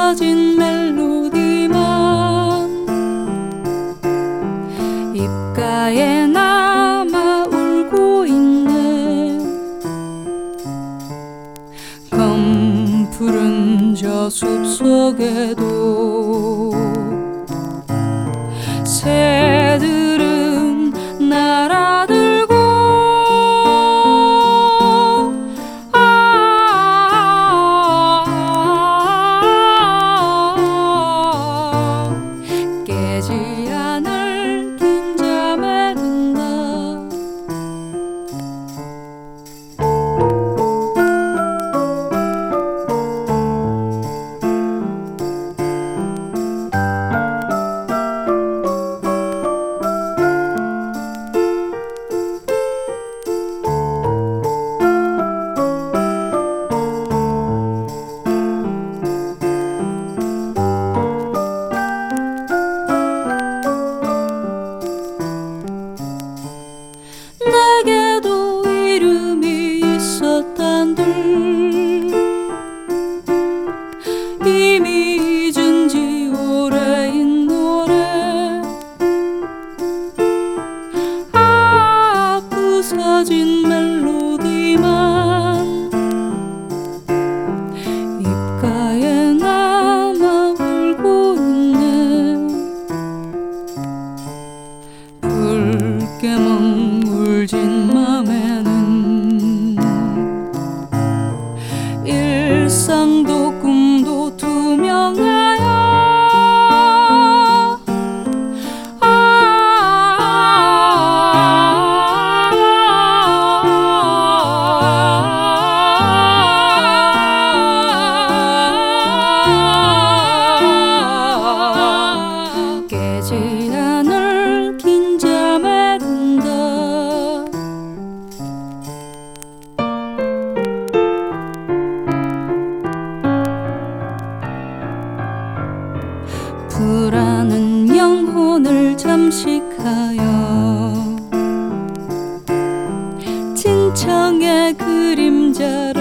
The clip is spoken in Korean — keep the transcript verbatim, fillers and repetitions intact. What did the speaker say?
부서진 멜로디만 입가에 남아 울고 있네. 검푸른 저 숲속에도 새들은 날아들고 아 깨지 않을 긴 잠에 든다. 내게도 이름이 있었단들 이미 잊은 지 오래인 노래. 아 부서진 멜로디만 입가에 남아 울고 있네. 붉게 멍울진 맘에는 일상도 꿈도 투명하여 아 깨지 않을 긴 잠에 든다. 불안한 영혼을 잠식하여 진청의 그림자로